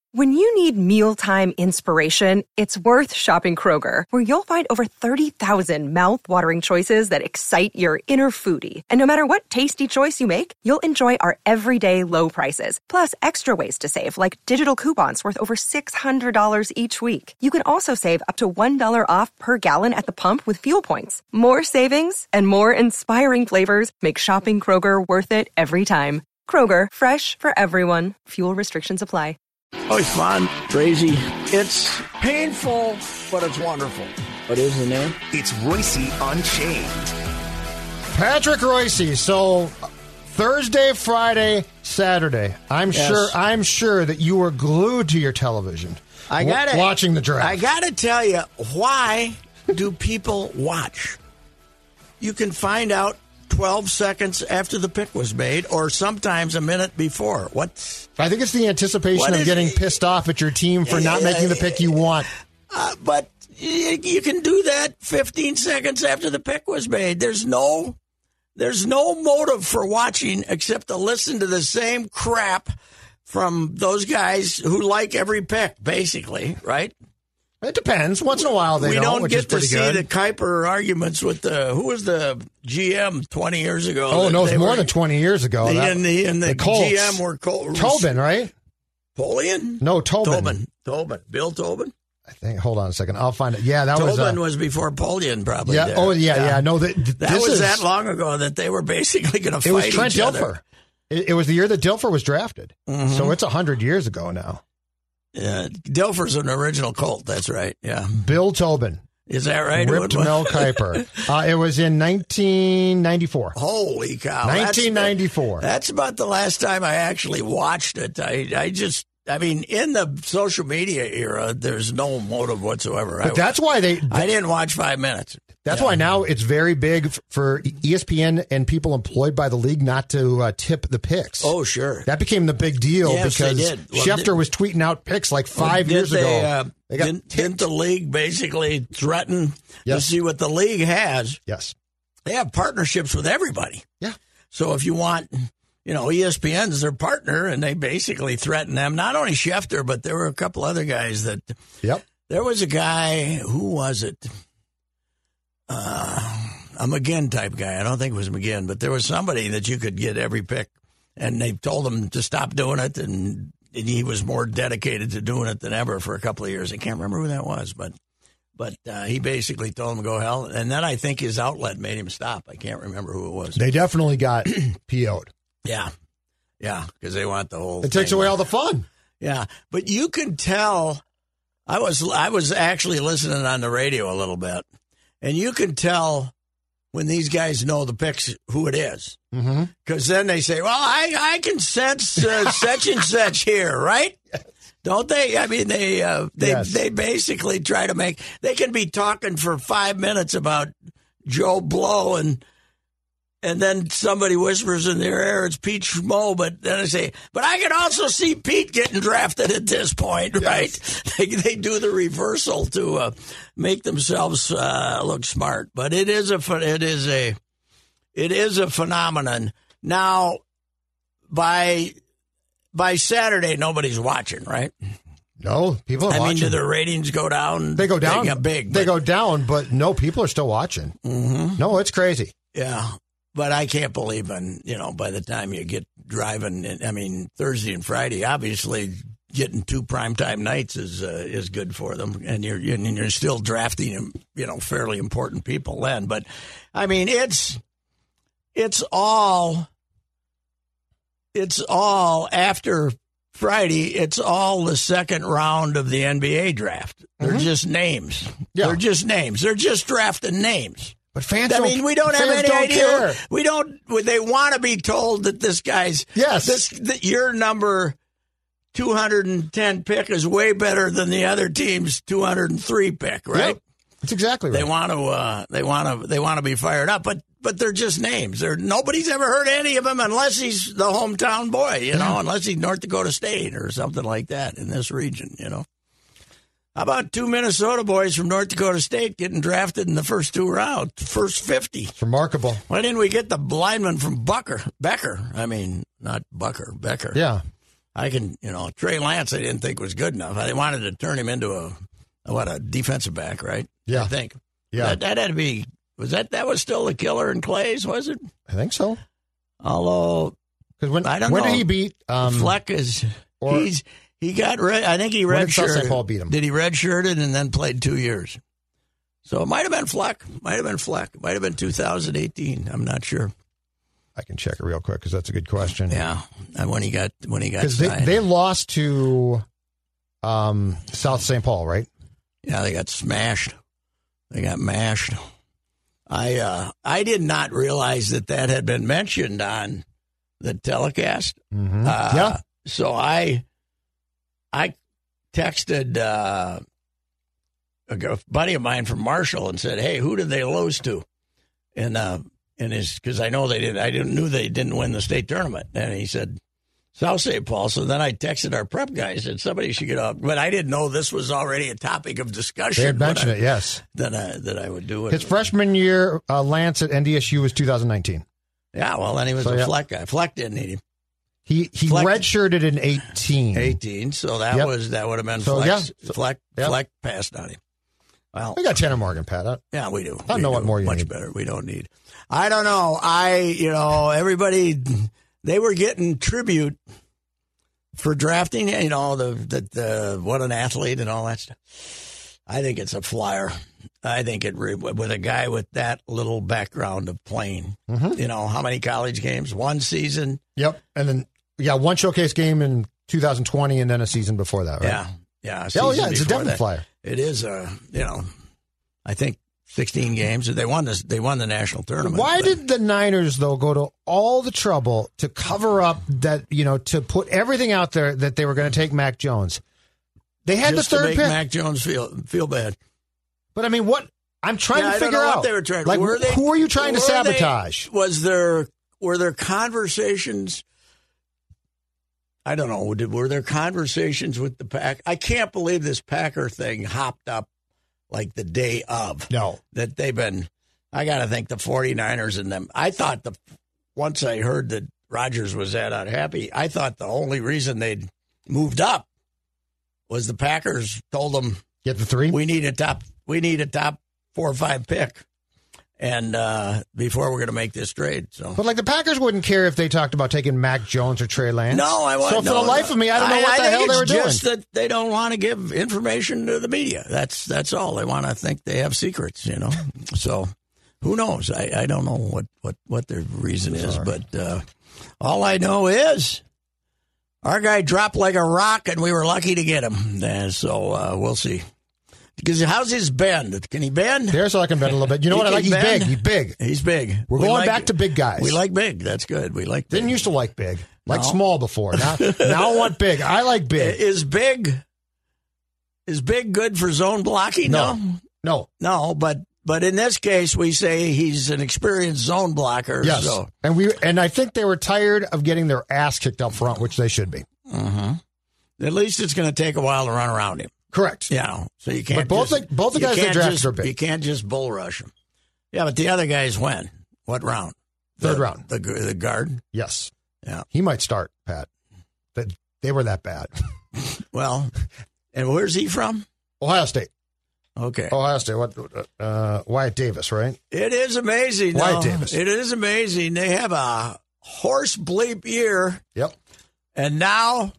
When you need mealtime inspiration, it's worth shopping Kroger, where you'll find over 30,000 mouth-watering choices that excite your inner foodie. And no matter what tasty choice you make, you'll enjoy our everyday low prices, plus extra ways to save, like digital coupons worth over $600 each week. You can also save up to $1 off per gallon at the pump with fuel points. More savings and more inspiring flavors make shopping Kroger worth it every time. Kroger, fresh for everyone. Fuel restrictions apply. Always fun, crazy. It's painful, but it's wonderful. What is the name? It's Royce Unchained. Patrick Royce. So Thursday, Friday, Saturday. I'm sure that you were glued to your television. Watching the draft. I gotta tell you, why do people watch? You can find out 12 seconds after the pick was made, or sometimes a minute before. I think it's the anticipation of getting pissed off at your team for not making the pick you want. But you can do that 15 seconds after the pick was made. There's no motive for watching except to listen to the same crap from those guys who like every pick, basically, right? It depends. Once in a while they don't, which is pretty good. We don't get to see the Kuiper arguments with who was the GM 20 years ago. Oh, no, it was more than 20 years ago. The Colts. GM were Tobin, right? Polian? No, Tobin. Bill Tobin? I think. Hold on a second. I'll find it. Yeah, Tobin was before Polian, probably. Yeah. There. Oh, yeah. No, that was that long ago that they were basically going to fight each other. It was Trent Dilfer. It was the year that Dilfer was drafted. Mm-hmm. So it's 100 years ago now. Yeah, Dilfer's an original Colt. That's right. Yeah, Bill Tobin. Is that right? Ripped Mel Kiper. It was in 1994. Holy cow! 1994. That's about the last time I actually watched it. I mean, in the social media era, there's no motive whatsoever. But that's why I didn't watch 5 minutes. That's why now it's very big for ESPN and people employed by the league not to tip the picks. Oh, sure. That became the big deal because Schefter was tweeting out picks like 5 years ago. Didn't the league basically threaten to see what the league has? Yes. They have partnerships with everybody. Yeah. So if you want, ESPN's their partner, and they basically threaten them. Not only Schefter, but there were a couple other guys that. Yep. There was a guy, who was it? A McGinn type guy. I don't think it was McGinn, but there was somebody that you could get every pick, and they told him to stop doing it, and he was more dedicated to doing it than ever for a couple of years. I can't remember who that was, but he basically told him to go hell, and then I think his outlet made him stop. I can't remember who it was. They definitely got PO'd. Yeah, because they want the whole. It takes away all the fun. Yeah, but you can tell. I was actually listening on the radio a little bit. And you can tell when these guys know the picks who it is. Because then they say, well, I can sense such and such here, right? Don't they? I mean, they basically try to make – they can be talking for 5 minutes about Joe Blow and then somebody whispers in their ear, it's Pete Schmo, but then I say, but I can also see Pete getting drafted at this point, right? Yes. They do the reversal to make themselves look smart, but it is a phenomenon. Now, by Saturday, nobody's watching, right? No, people are watching. I mean, do the ratings go down? They go down. They go down, but no, people are still watching. Mm-hmm. No, it's crazy. Yeah. But I can't believe by the time you get driving, Thursday and Friday, obviously getting 2 primetime nights is good for them. And you're still drafting, fairly important people then. But, I mean, it's all after Friday, it's all the second round of the NBA draft. They're just names. Yeah. They're just names. They're just drafting names. But fans we don't have any idea. Care. We don't. They want to be told that this guy's that your number 210 pick is way better than the other team's 203 pick, right? Yep. That's exactly right. They want to be fired up, but they're just names. Nobody's ever heard any of them unless he's the hometown boy, unless he's North Dakota State or something like that in this region, How about 2 Minnesota boys from North Dakota State getting drafted in the first 2 rounds, first 50? It's remarkable. Why didn't we get the lineman from Becker? I mean, not Bucker, Becker. Yeah. Trey Lance I didn't think was good enough. They wanted to turn him into a defensive back, right? Yeah. I think. Yeah. That had to be, that was still the killer in Clay's, was it? I think so. Although, because I don't know. When did he beat Fleck he got red. I think he redshirted. South St. Paul beat him? Did he redshirted and then played 2 years? So it might have been Fleck. Might have been 2018. I'm not sure. I can check it real quick because that's a good question. Yeah, and when he got because signed. they lost to South St. Paul, right? Yeah, they got smashed. They got mashed. I did not realize that had been mentioned on the telecast. Mm-hmm. Yeah. So I texted a buddy of mine from Marshall and said, "Hey, who did they lose to?" And because I know they did. I knew they didn't win the state tournament, and he said South St. Paul. So then I texted our prep guys and said somebody should get up, but I didn't know this was already a topic of discussion. They had mentioned it, yes. That I would do it. His freshman year, Lance at NDSU was 2019. Yeah, well, then he was a Fleck guy. Fleck didn't need him. He redshirted in 18. 18, so that would have been Fleck. Fleck passed on him. Well, we got Tanner Morgan, Pat. Yeah, we do. I don't know what more you much need. Better. We don't need. I don't know. Everybody, they were getting tribute for drafting. The what an athlete and all that stuff. I think it's a flyer. I think with a guy with that little background of playing. Mm-hmm. How many college games? One season. Yep, and then one showcase game in 2020, and then a season before that. Right? Yeah. It's a definite flyer. It is I think 16 games. They won the national tournament. Why did the Niners though go to all the trouble to cover up that to put everything out there that they were going to take Mac Jones? They had just the third to make pick. Mac Jones feel bad. But I mean, what I'm trying to figure out. What they were trying. Who are you trying to sabotage? Were there conversations? I don't know. Were there conversations with the Pack? I can't believe this Packer thing hopped up like the day of. No. That they've been, I got to think the 49ers and them. I thought once I heard that Rodgers was that unhappy, I thought the only reason they'd moved up was the Packers told them, get the 3? We need a top 4 or 5 pick. And before we're going to make this trade, but the Packers wouldn't care if they talked about taking Mac Jones or Trey Lance. No, I wouldn't. So for the life of me, I don't know what the hell they were doing. Just that they don't want to give information to the media. That's all. They want to think they have secrets, So who knows? I don't know what their reason is, but all I know is our guy dropped like a rock, and we were lucky to get him. And so we'll see. Because how's his bend? Can he bend? There's how I can bend a little bit. You know what I like? He's big. He's big. He's big. We're going back to big guys. We like big. That's good. We like big. Didn't used to like big. Like small before. Now I want big. I like big. Is big good for zone blocking? No. But in this case, we say he's an experienced zone blocker. Yes. So. And I think they were tired of getting their ass kicked up front, which they should be. Mm-hmm. At least it's going to take a while to run around him. Correct. So you can't. But both the guys they drafted are big. You can't just bull rush them. Yeah, but the other guys when? What round? Third round. The guard. Yes. Yeah. He might start, Pat. They were that bad. Well, and where's he from? Ohio State. Okay. Ohio State. Wyatt Davis, right? It is amazing. Wyatt Davis. It is amazing. They have a horse bleep year. Yep. And now,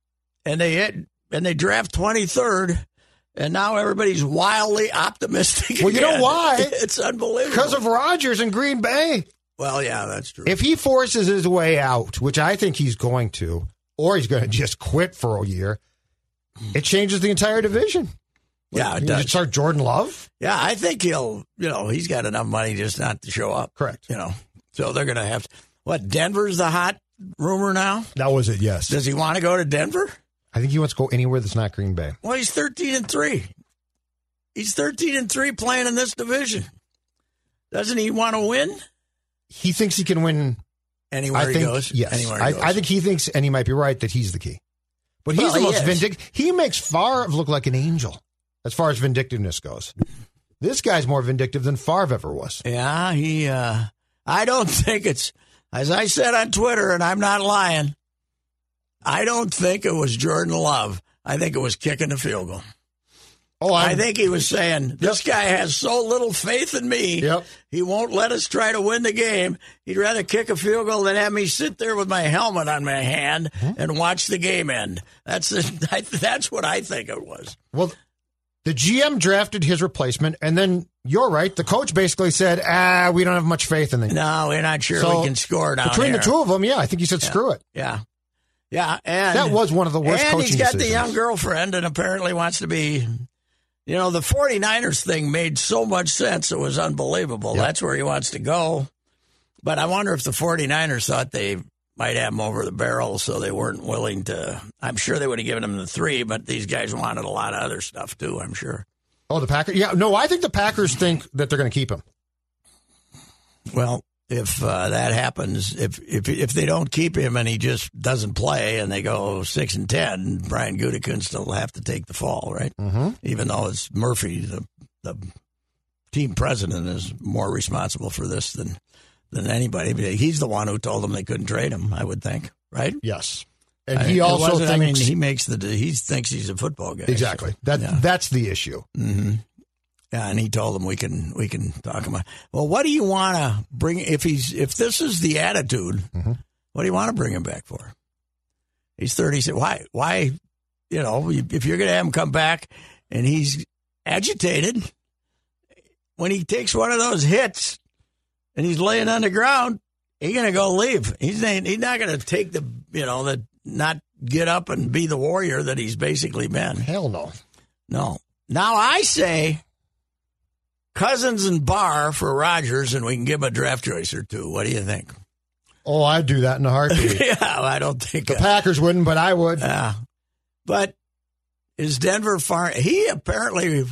they draft 23rd, and now everybody's wildly optimistic. Well, you know why? It's unbelievable. Because of Rodgers in Green Bay. Well, yeah, that's true. If he forces his way out, which I think he's going to, or he's going to just quit for a year, it changes the entire division. Yeah, it does. Start Jordan Love? Yeah, I think he's got enough money just not to show up. Correct. So they're going to have, Denver's the hot rumor now? That was it, yes. Does he want to go to Denver? I think he wants to go anywhere that's not Green Bay. Well, he's 13-3. He's 13-3 playing in this division. Doesn't he want to win? He thinks he can win anywhere he goes. Yes, anywhere he goes. I think he thinks, and he might be right, that he's the key. But he's the most vindictive. He makes Favre look like an angel as far as vindictiveness goes. This guy's more vindictive than Favre ever was. Yeah, I don't think it's, as I said on Twitter, and I'm not lying, I don't think it was Jordan Love. I think it was kicking the field goal. Oh, I think he was saying, this guy has so little faith in me, he won't let us try to win the game. He'd rather kick a field goal than have me sit there with my helmet on my hand and watch the game end. That's what I think it was. Well, the GM drafted his replacement, and then you're right. The coach basically said, we don't have much faith in them. No, we're not sure we can score down between here. The two of them, I think he said, screw it. Yeah. Yeah, and that was one of the worst coaching decisions. And he's got the young girlfriend and apparently wants to be... the 49ers thing made so much sense, it was unbelievable. That's where he wants to go. But I wonder if the 49ers thought they might have him over the barrel, so they weren't willing to. I'm sure they would have given him the 3, but these guys wanted a lot of other stuff too, I'm sure. Oh, the Packers? Yeah, no, I think the Packers think that they're going to keep him. Well, if that happens, if they don't keep him and he just doesn't play and they go 6-10, Brian Gutekunst will have to take the fall, right? Mm-hmm. Even though it's Murphy, the team president, is more responsible for this than anybody. He's the one who told them they couldn't trade him, I would think, right? Yes. And he also thinks he thinks he's a football guy. Exactly. So, that's the issue. Mm-hmm. Yeah, and he told them we can talk about. Well, what do you want to bring if this is the attitude? What do you want to bring him back for? He's 36. Why? If you're going to have him come back and he's agitated, when he takes one of those hits and he's laying on the ground, he's going to go leave. He's not going to take not get up and be the warrior that he's basically been. Hell no. No. Now I say Cousins and Barr for Rodgers, and we can give him a draft choice or 2. What do you think? Oh, I'd do that in a heartbeat. Yeah, I don't think the Packers wouldn't, but I would. Yeah, but is Denver far? He apparently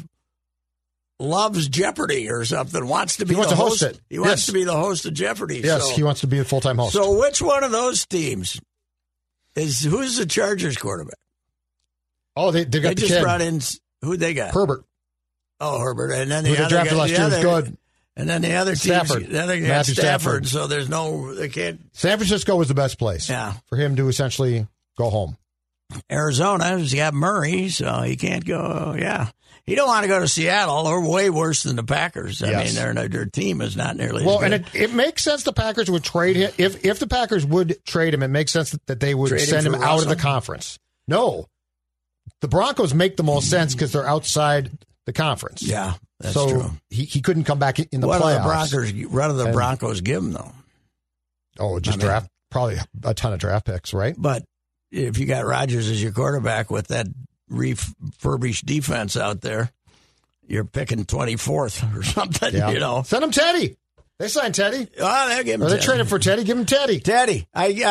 loves Jeopardy or something. Wants to be the host. He wants to be the host of Jeopardy. Yes, he wants to be a full-time host. So, which one of those teams who's the Chargers quarterback? Oh, they got just brought in who they got? Herbert. Oh, Herbert, and then the other drafted last year was good. And then the other team, Matthew Stafford. So there's they can't. San Francisco was the best place. Yeah. For him to essentially go home. Arizona's got Murray, so he can't go. Yeah, he don't want to go to Seattle. They're way worse than the Packers. I mean, their team is not nearly. Well, as good. And it makes sense the Packers would trade him if the Packers would trade him. It makes sense that they would send him out of the conference. No, the Broncos make the most sense because they're outside the conference. Yeah, that's true. He couldn't come back in the playoffs. What do the Broncos give him, though? Oh, draft probably a ton of draft picks, right? But if you got Rodgers as your quarterback with that refurbished defense out there, you're picking 24th or something, Send him Teddy. They signed Teddy. Oh, they'll give him Teddy. They traded for Teddy. Give him Teddy. Teddy.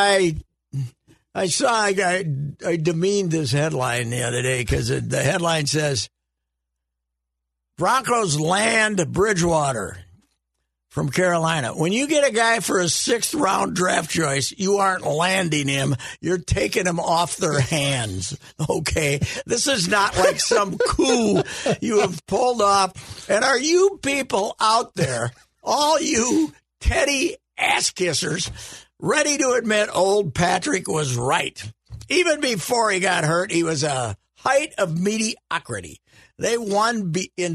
I saw, I demeaned this headline the other day because the headline says, Broncos land Bridgewater from Carolina. When you get a guy for a 6th-round draft choice, you aren't landing him. You're taking him off their hands, okay? This is not like some coup you have pulled off. And are you people out there, all you Teddy ass-kissers, ready to admit old Patrick was right? Even before he got hurt, he was a height of mediocrity. They won in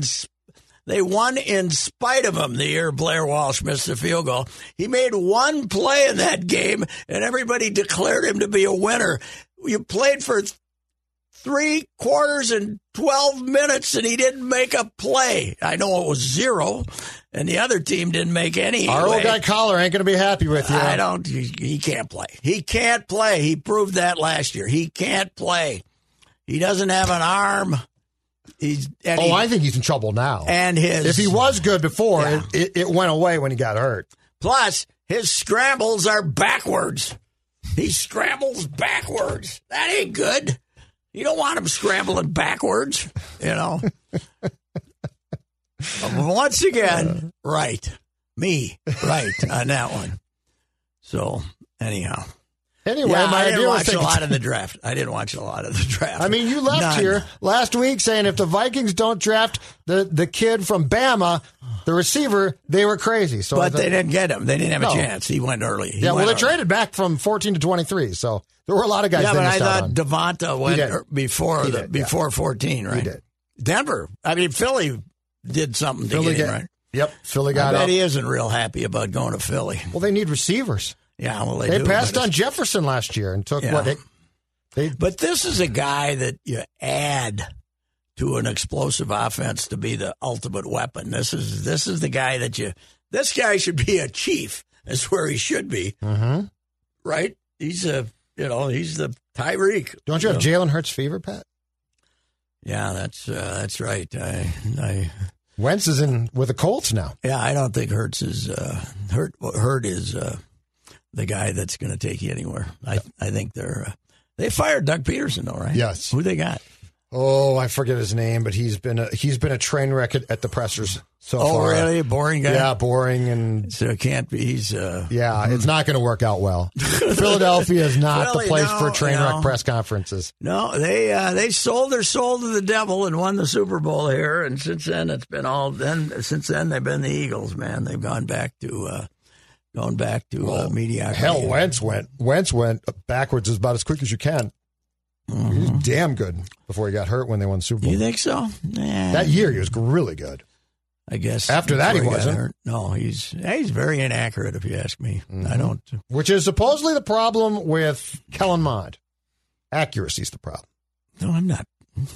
spite of him the year Blair Walsh missed the field goal. He made one play in that game, and everybody declared him to be a winner. You played for 3 quarters and 12 minutes, and he didn't make a play. I know it was 0, and the other team didn't make any. Our old guy Collar ain't going to be happy with you. He can't play. He can't play. He proved that last year. He can't play. He doesn't have an arm. I think he's in trouble now. And if he was good before, it went away when he got hurt. Plus, his scrambles are backwards. He scrambles backwards. That ain't good. You don't want him scrambling backwards, Once again, right on that one. So, anyhow. Anyway, I didn't watch a lot of the draft. I mean, you left here last week saying if the Vikings don't draft the kid from Bama, the receiver, they were crazy. So but they didn't get him. They didn't have a chance. He went early. They traded back from 14 to 23, so There were a lot of guys. Yeah, they but I missed out thought on. Devonta went before 14, right? He did. Denver. I mean, Philly did something to get him, right? Yep, Philly got I bet up. he isn't real happy about going to Philly. Well, they need receivers. Yeah, well, they do, passed on Jefferson last year and took what they. But this is a guy that you add to an explosive offense to be the ultimate weapon. This is the guy that this guy should be a chief. That's where he should be, right? He's the Tyreek. Don't you have Jalen Hurts fever, Pat? Yeah, that's right. Wentz is in with the Colts now. Yeah, I don't think Hurts is Hurt is the guy that's going to take you anywhere. I think they fired Doug Peterson though, right? Yes. Who they got? Oh, I forget his name, but he's been a train wreck at the pressers so far. Oh, really? Boring guy? Yeah, boring, and so it can't be. He's it's not going to work out well. Philadelphia is not the place for train wreck press conferences. No, they sold their soul to the devil and won the Super Bowl here, and since then it's been Since then they've been the Eagles, man. They've gone back to mediocrity. Hell, Wentz went backwards about as quick as you can. He was damn good before he got hurt when they won the Super Bowl. You think so? Nah. That year he was really good. I guess. After that he wasn't. Hurt. No, he's very inaccurate if you ask me. I don't. Which is supposedly the problem with Kellen Mond. Accuracy is the problem. No, I'm not.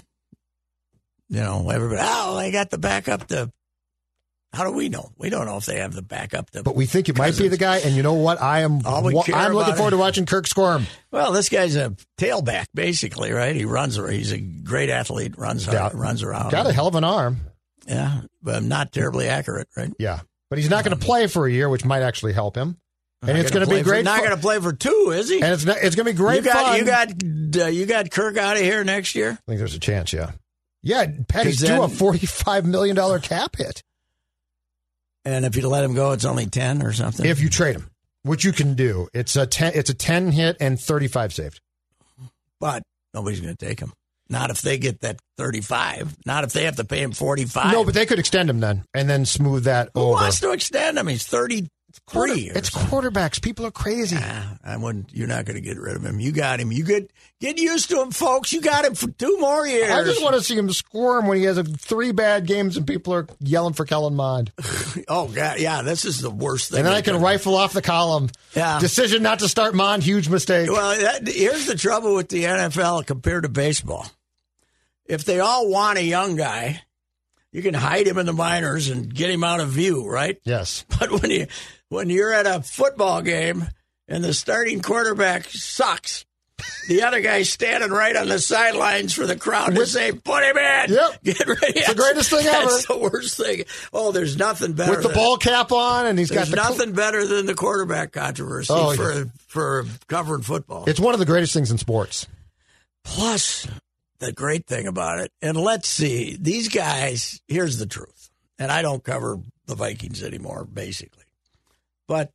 Everybody, they got the backup to. How do we know? We don't know if they have the backup to. But we think it might be the guy, and you know what? I'm looking forward to watching Kirk Squirm. Well, this guy's a tailback, basically, right? He's a great athlete, runs around. Got a hell of an arm. Yeah, but not terribly accurate, right? Yeah, but he's not going to play for a year, which might actually help him. And it's going to be great. Not going to play for 2, is he? And it's going to be great fun. You got Kirk out of here next year? I think there's a chance, yeah. Yeah, Petty's due a $45 million cap hit. And if you let him go, it's only 10 or something? If you trade him, which you can do. It's a 10 hit and 35 saved. But nobody's going to take him. Not if they get that 35. Not if they have to pay him 45. No, but they could extend him then and then smooth that over. Who wants to extend him? He's 33. It's quarterbacks. People are crazy. I wouldn't. You're not going to get rid of him. You got him. You get used to him, folks. You got him for 2 more years. I just want to see him squirm when he has 3 bad games and people are yelling for Kellen Mond. Oh, God. Yeah, this is the worst thing. And then I can rifle off the column. Yeah. Decision not to start Mond, huge mistake. Well, here's the trouble with the NFL compared to baseball. If they all want a young guy, you can hide him in the minors and get him out of view, right? Yes. But when you're at a football game and the starting quarterback sucks, the other guy's standing right on the sidelines for the crowd to say, put him in. Yep. Get ready. It's the greatest thing ever. That's the worst thing. Oh, there's nothing better. With the ball cap on, and there's nothing better than the quarterback controversy for covering football. It's one of the greatest things in sports. Plus, the great thing about it, and let's see, these guys, here's the truth, and I don't cover the Vikings anymore, basically. But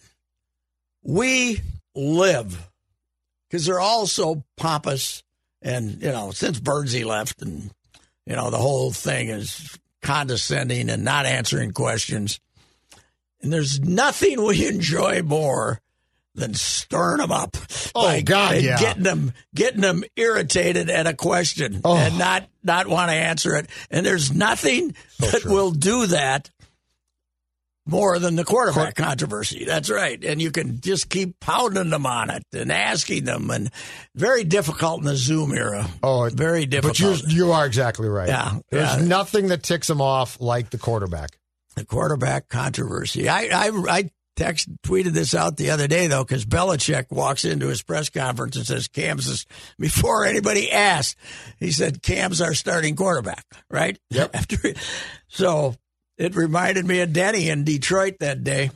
we live, because they're all so pompous, and, since Birdsey left, and, the whole thing is condescending and not answering questions. And there's nothing we enjoy more than stirring them up. Oh, God, yeah. Getting them irritated at a question and not want to answer it. And there's nothing that will do that more than the quarterback controversy. That's right. And you can just keep pounding them on it and asking them. And very difficult in the Zoom era. Oh, very difficult. But you are exactly right. Yeah. There's nothing that ticks them off like the quarterback. The quarterback controversy. I tweeted this out the other day, though, because Belichick walks into his press conference and says, before anybody asked, he said, Cam's our starting quarterback, right? Yep. So it reminded me of Denny in Detroit that day,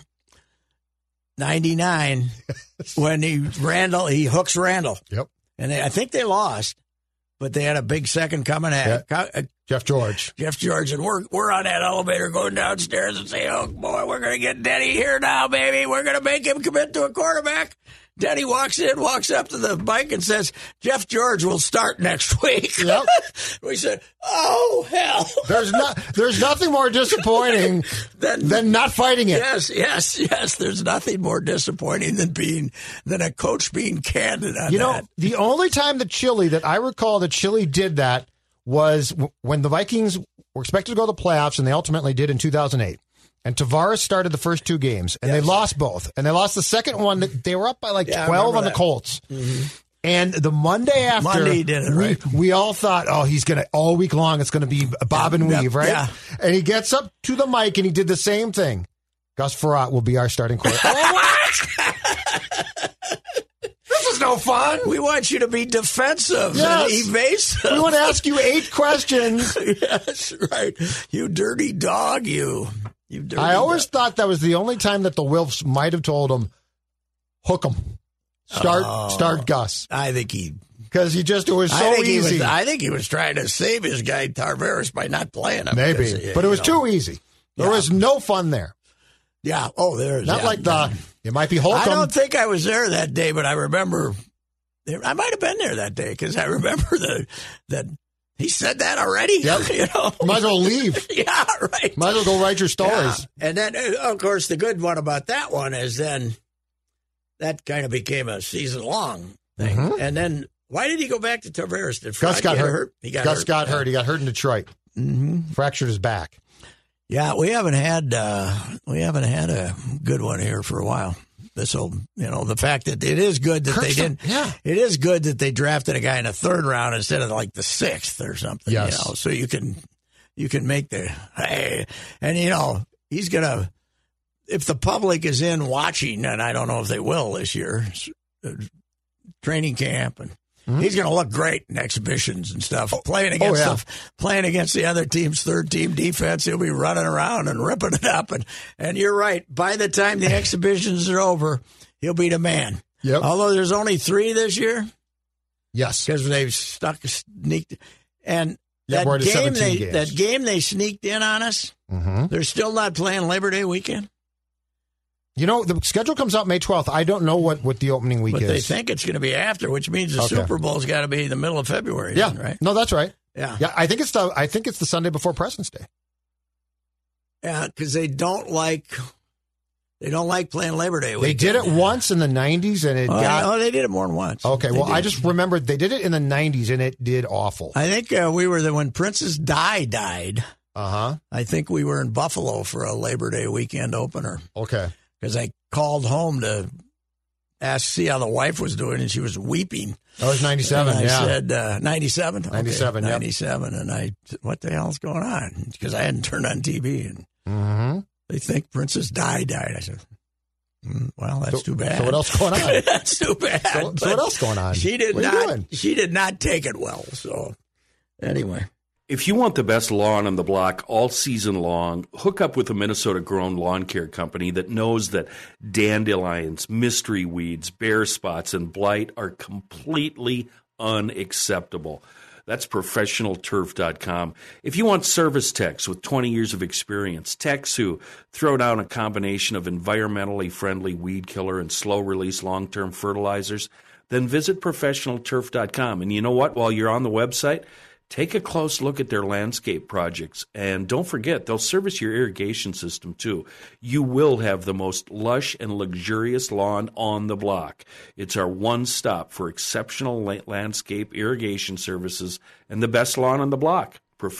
99, when he hooks Randall. Yep. And I think they lost, but they had a big second coming at Jeff George. And we're on that elevator going downstairs and say, oh, boy, we're going to get Denny here now, baby. We're going to make him commit to a quarterback. Denny walks up to the bike and says, Jeff George will start next week. Yep. We said, oh, hell. There's nothing more disappointing than not fighting it. Yes. There's nothing more disappointing than a coach being candid on that. You know, the only time that I recall that Chile did that was when the Vikings were expected to go to the playoffs, and they ultimately did in 2008. And Tavares started the first 2 games, and they lost both. And they lost the second one. They were up by 12 on the Colts. Mm-hmm. And the Monday after, he did it, right? we all thought, he's going to, all week long, it's going to be bob and weave, right? Yeah. And he gets up to the mic, and he did the same thing. Gus Frerotte will be our starting quarterback. What? This is no fun. We want you to be defensive and evasive. We want to ask you 8 questions. Yes, right. You dirty dog, you. I always thought that was the only time that the Wilfs might have told him, hook him. Start Gus. I think because it was so easy. I think he was trying to save his guy Tavares by not playing him. Maybe, but it was too easy. There was no fun there. Yeah. Oh, there's not like it might be Holcomb. I don't think I was there that day, but I remember I might have been there that day because I remember that. He said that already? Yep. You know? Might as well leave. Yeah, right. Might as well go write your stories. Yeah. And then, of course, the good one about that one is then that kind of became a season-long thing. Mm-hmm. And then why did he go back to Tavares? Did Gus got hurt. Gus got hurt. He got hurt in Detroit. Mm-hmm. Fractured his back. Yeah, we haven't had a good one here for a while. The fact that it is good that they didn't. Yeah. It is good that they drafted a guy in the 3rd round instead of like the 6th or something. Yes. So you can make and he's gonna, if the public is in watching, and I don't know if they will this year, training camp, and he's going to look great in exhibitions and stuff. Playing against the other team's 3rd team defense, he'll be running around and ripping it up. And you're right. By the time the exhibitions are over, he'll be the man. Yep. Although there's only 3 this year. Yes, because they've sneaked. And that game they sneaked in on us. Mm-hmm. They're still not playing Labor Day weekend. The schedule comes out May 12th. I don't know what the opening week is. But they think it's going to be after, which means the Super Bowl's got to be the middle of February. Yeah, then, right? No, that's right. Yeah, I think it's the Sunday before President's Day. Yeah, because they don't like playing Labor Day weekend. They did it once in the 90s, and they did it more than once. Okay, I just remembered they did it in the 90s, and it did awful. I think we were there when Princess Di died. I think we were in Buffalo for a Labor Day weekend opener. Okay. Because I called home to see how the wife was doing, and she was weeping. That was 97, and I said, 97? 97, okay, 97. And I said, what the hell's going on? Because I hadn't turned on TV. And they think Princess Di died. I said, well, that's too bad. So what else going on? That's too bad. So what else going on? She did not take it well. So anyway. If you want the best lawn on the block all season long, hook up with a Minnesota-grown lawn care company that knows that dandelions, mystery weeds, bare spots, and blight are completely unacceptable. That's ProfessionalTurf.com. If you want service techs with 20 years of experience, techs who throw down a combination of environmentally friendly weed killer and slow-release long-term fertilizers, then visit ProfessionalTurf.com. And you know what? While you're on the website, take a close look at their landscape projects, and don't forget, they'll service your irrigation system, too. You will have the most lush and luxurious lawn on the block. It's our one-stop for exceptional landscape irrigation services and the best lawn on the block.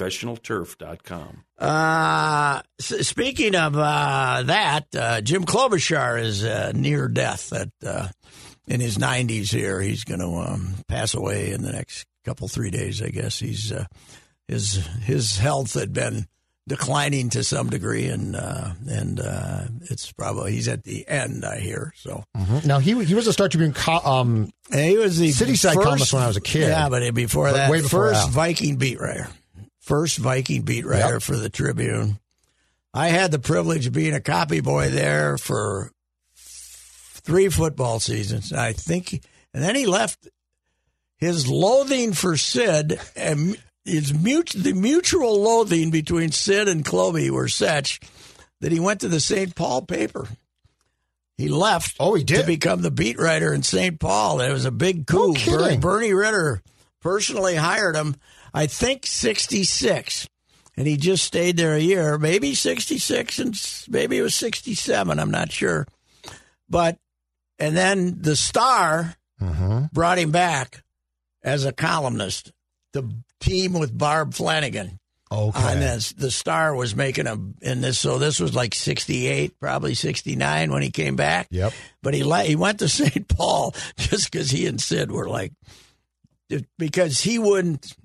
ProfessionalTurf.com. Speaking of that, Jim Klobuchar is near death in his 90s here. He's going to pass away in the next 3 days, I guess. He's his health had been declining to some degree, and it's probably he's at the end, I hear. So now he was a Star Tribune. He was the city side columnist when I was a kid. Yeah, but before that, first Viking beat writer for the Tribune. I had the privilege of being a copy boy there for 3 football seasons, I think, and then he left. His loathing for Sid and the mutual loathing between Sid and Kloby were such that he went to the St. Paul paper. He left. Oh, he did? To become the beat writer in St. Paul. It was a big coup. No kidding. Bernie Ritter personally hired him, I think, 66. And he just stayed there a year, maybe 66 and maybe it was 67. I'm not sure. And then the Star brought him back as a columnist, the team with Barb Flanagan. Okay. And the Star was making so this was like 68, probably 69 when he came back. Yep. But he went to St. Paul just because he and Sid were like, because he wouldn't,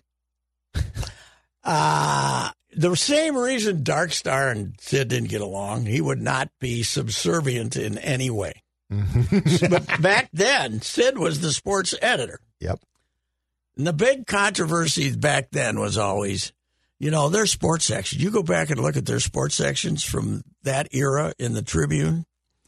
the same reason Dark Star and Sid didn't get along, he would not be subservient in any way. But back then, Sid was the sports editor. Yep. And the big controversy back then was always, their sports section. You go back and look at their sports sections from that era in the Tribune.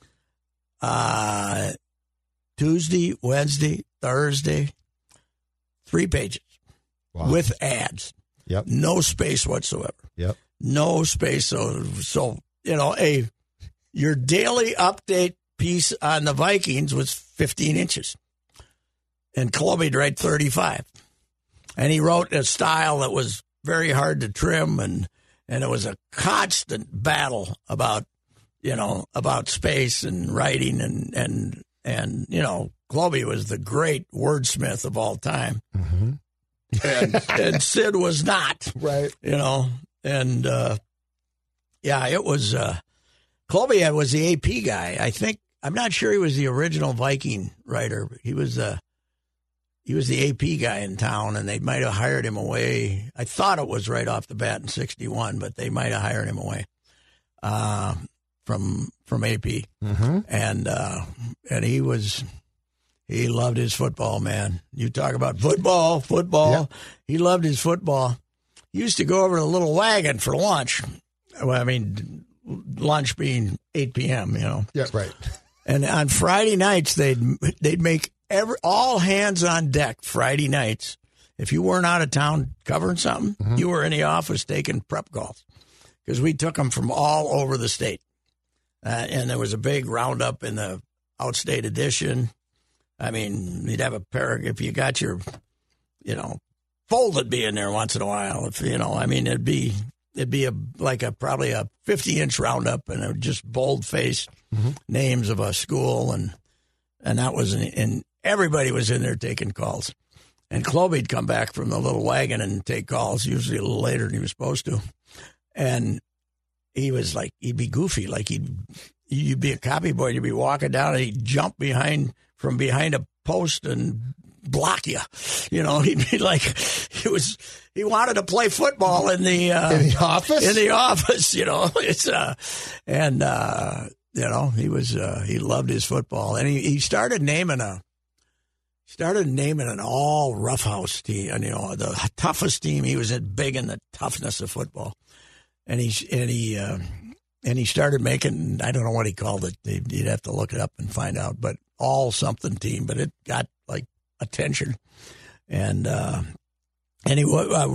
Tuesday, Wednesday, Thursday, 3 pages with ads. Yep. No space whatsoever. Yep. No space. So your daily update piece on the Vikings was 15 inches. And Kloby'd write 35. And he wrote a style that was very hard to trim, and it was a constant battle about space and writing, and Kloby was the great wordsmith of all time. Mm-hmm. and Sid was not. Right. And it was Kloby was the AP guy. I think, I'm not sure he was the original Viking writer. He was the AP guy in town, and they might have hired him away. I thought it was right off the bat in 61, but they might have hired him away from AP. Mm-hmm. And he loved his football, man. You talk about football. Yep. He loved his football. He used to go over to the little wagon for lunch. Well, I mean, lunch being 8 p.m., Yeah, right. And on Friday nights, they'd make all hands on deck Friday nights. If you weren't out of town covering something, you were in the office taking prep calls, because we took them from all over the state. And there was a big roundup in the outstate edition. I mean, you'd have if you got your, fold'd be in there once in a while. If it'd be probably a 50-inch roundup, and it would just bold-faced names of a school, and that was and everybody was in there taking calls. And Kloby'd come back from the little wagon and take calls, usually a little later than he was supposed to. And he was like, he'd be goofy, like you'd be a copy boy, you'd be walking down, and he'd jump from behind a post and block you. He'd be like, he wanted to play football in the office. In the office, he loved his football, and he started naming an all roughhouse team, the toughest team. He was big in the toughness of football, and he started making, I don't know what he called it. You'd have to look it up and find out, but all something team. But it got like attention, and he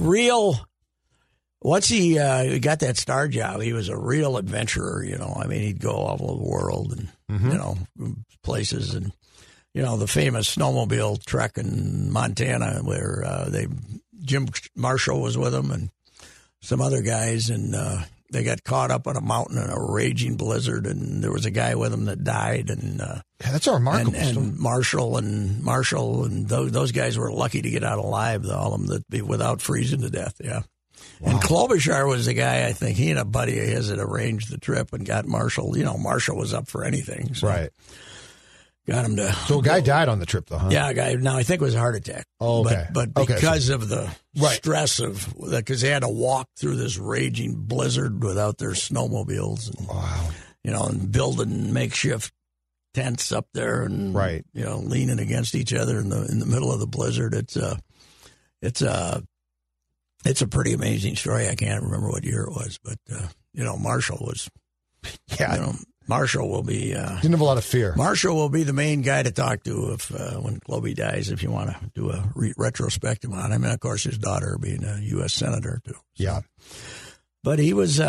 once he got that Star job, he was a real adventurer. He'd go all over the world and places, and the famous snowmobile trek in Montana where Jim Marshall was with him and some other guys, and they got caught up on a mountain in a raging blizzard, and there was a guy with them that died. And that's a remarkable story. And Marshall and those guys were lucky to get out alive. All of them that be without freezing to death. Yeah. Wow. And Klobuchar was the guy, I think, he and a buddy of his had arranged the trip and got Marshall. Marshall was up for anything. So right. Got him to. So a guy died on the trip, though, huh? Yeah, a guy. Now, I think it was a heart attack. Oh, okay. But because of the stress of that, because they had to walk through this raging blizzard without their snowmobiles. And, wow. And building makeshift tents up there and, leaning against each other in the middle of the blizzard. It's a pretty amazing story. I can't remember what year it was, but, Marshall was, Marshall will be. Didn't have a lot of fear. Marshall will be the main guy to talk to when Kloby dies, if you want to do a retrospective on him. And, of course, his daughter being a U.S. Senator, too. So. Yeah. But he was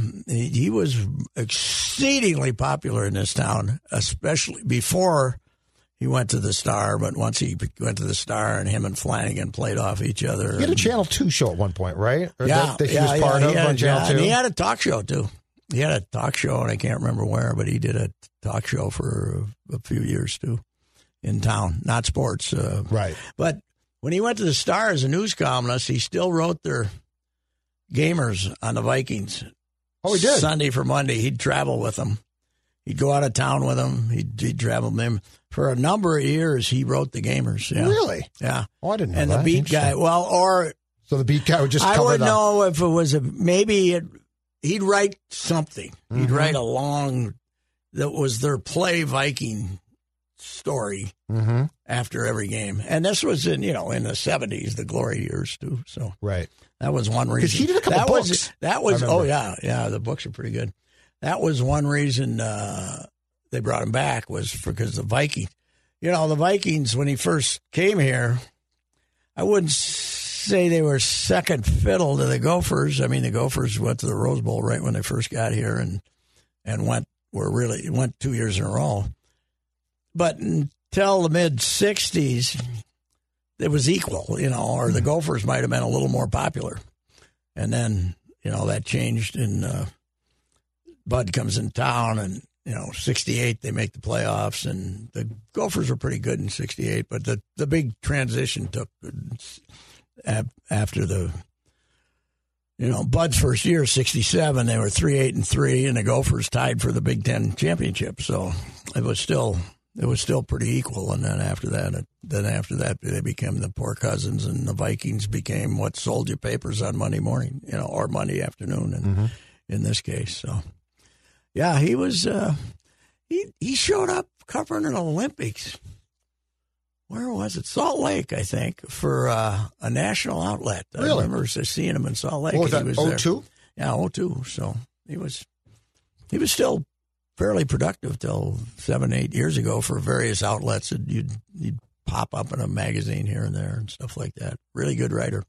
exceedingly popular in this town, especially before he went to the Star. But once he went to the Star, and him and Flanagan played off each other. He had a Channel 2 show at one point, right? Or yeah, that he was part of on Channel 2. And he had a talk show too. He had a talk show, and I can't remember where, but he did a talk show for a few years too in town, not sports. Right. But when he went to the Star as a news columnist, he still wrote their gamers on the Vikings. Oh, he did? Sunday for Monday. He'd travel with them. He'd go out of town with them. He'd travel with them. For a number of years, he wrote the gamers. Yeah. Really? Yeah. Oh, I didn't know and that. And the beat guy, So the beat guy would just cover I would know if it was he'd write something. Mm-hmm. He'd write that was their play Viking story after every game. And this was in the 70s, the glory years too. So right. That was one reason. Because he did a couple books. The books are pretty good. That was one reason they brought him back, was because the Vikings. The Vikings, when he first came here, I wouldn't say they were second fiddle to the Gophers. I mean, the Gophers went to the Rose Bowl right when they first got here and went 2 years in a row. But until the mid-'60s, it was equal, or the Gophers might have been a little more popular. And then, that changed, and Bud comes in town, and, 68, they make the playoffs, and the Gophers were pretty good in 68, but the big transition took after the, Bud's first year, 67, they were 3-8-3, and the Gophers tied for the Big Ten championship. So it was still pretty equal. And then after that, they became the poor cousins, and the Vikings became what sold you papers on Monday morning, or Monday afternoon, and in this case. So, yeah, he was he showed up covering an Olympics. Where was it? Salt Lake, I think, for a national outlet. Really? I remember seeing him in Salt Lake. What was that, 02? Yeah, 02. So he was still fairly productive till 7-8 years ago for various outlets. You'd pop up in a magazine here and there and stuff like that. Really good writer.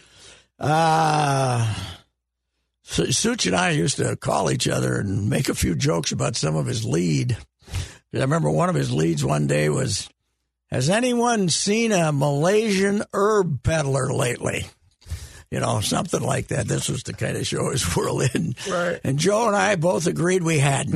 Such and I used to call each other and make a few jokes about some of his lead. I remember one of his leads one day was, "Has anyone seen a Malaysian herb peddler lately?" Something like that. This was the kind of show his world in. Right. And Joe and I both agreed we hadn't.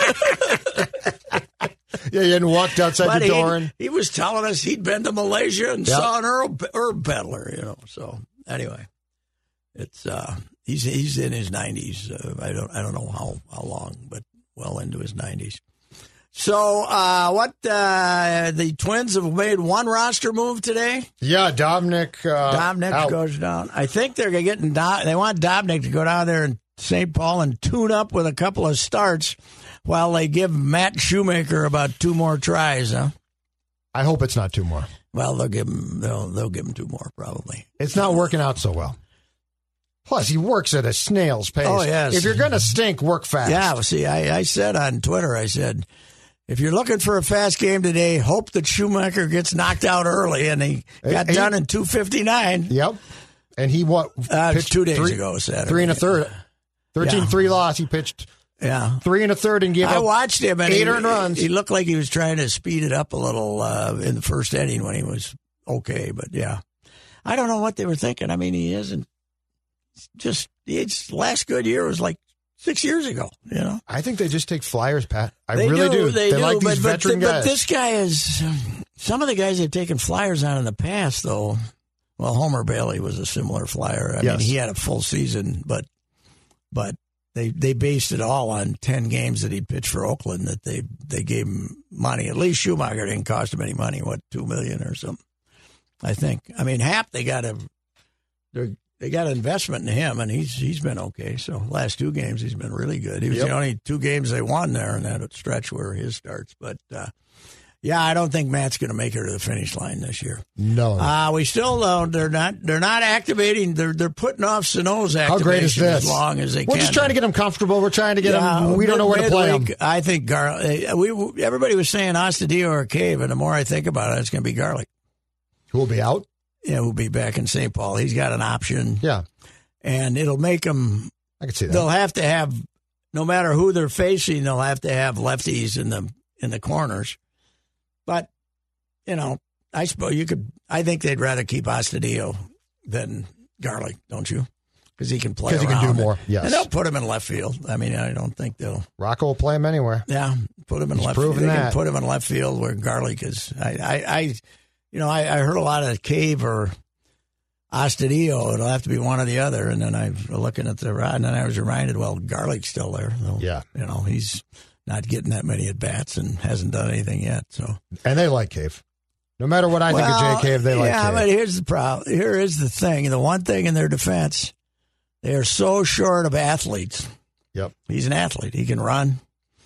Yeah, you hadn't walked outside the door. He was telling us he'd been to Malaysia and saw an herb peddler, So anyway, it's he's in his 90s. I don't know how long, but well into his 90s. So, the Twins have made one roster move today? Yeah, Dobnik goes down. I think they're getting they want Dobnik to go down there in St. Paul and tune up with a couple of starts while they give Matt Shoemaker about 2 more tries, huh? I hope it's not 2 more. Well, they'll give him 2 more, probably. It's not working out so well. Plus, he works at a snail's pace. Oh, yes. If you're going to stink, work fast. Yeah, well, see, I said on Twitter, if you're looking for a fast game today, hope that Schumacher gets knocked out early, and he got done in 2:59. Yep. And he pitched 2 days ago, Saturday. 3 1/3. 13-3 loss. He pitched 3 1/3 and gave up. I watched him, and 8 earned runs. He looked like he was trying to speed it up a little in the first inning when he was okay. But yeah, I don't know what they were thinking. I mean, he isn't his last good year was like 6 years ago, I think they just take flyers, Pat. They really do. They do, like these veteran guys. But this guy is, some of the guys they've taken flyers on in the past, though. Well, Homer Bailey was a similar flyer. I mean, he had a full season, but they based it all on 10 games that he pitched for Oakland that they gave him money. At least Schumacher didn't cost him any money, $2 million or something, I think. I mean, Happ, they got investment in him, and he's been okay. So last 2 games, he's been really good. He was the only 2 games they won there in that stretch where his starts. But, I don't think Matt's going to make it to the finish line this year. No. We still don't. They're not activating. They're putting off Sano's activation. How great is this? As long as they can. We're just trying to get him comfortable. We're trying to get him. We don't know where to play him. I think everybody was saying Astudillo or Cave, and the more I think about it, it's going to be Garlick. Who will be out? Yeah, we'll be back in St. Paul. He's got an option. Yeah. And it'll make him I can see that. They'll have to have, no matter who they're facing, they'll have to have lefties in the corners. But, I suppose I think they'd rather keep Astudillo than Garlick, don't you? Because he can play around. Because he can do more, yes. And they'll put him in left field. I mean, I don't think they'll. Rocco will play him anywhere. Yeah, put him in left field. They can put him in left field where Garlick is. I heard a lot of Cave or Astudillo. It'll have to be one or the other. And then I was looking at the rod, and then I was reminded, well, Garlick's still there. So, yeah. He's not getting that many at-bats and hasn't done anything yet. So. And they like Cave. No matter what I think of Jay Cave, they like Cave. Yeah, but here's the problem. Here is the thing. The one thing in their defense, they are so short of athletes. Yep. He's an athlete. He can run.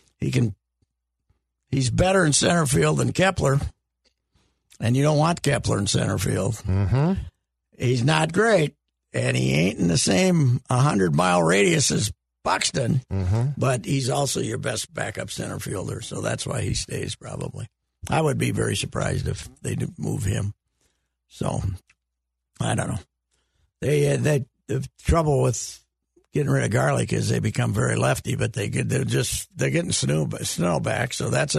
He's better in center field than Kepler. And you don't want Kepler in center field. Mm-hmm. He's not great. And he ain't in the same 100-mile radius as Buxton. Mm-hmm. But he's also your best backup center fielder. So that's why he stays probably. I would be very surprised if they move him. So, I don't know. The trouble with getting rid of Garlick is they become very lefty, but they're getting Snow back. So that's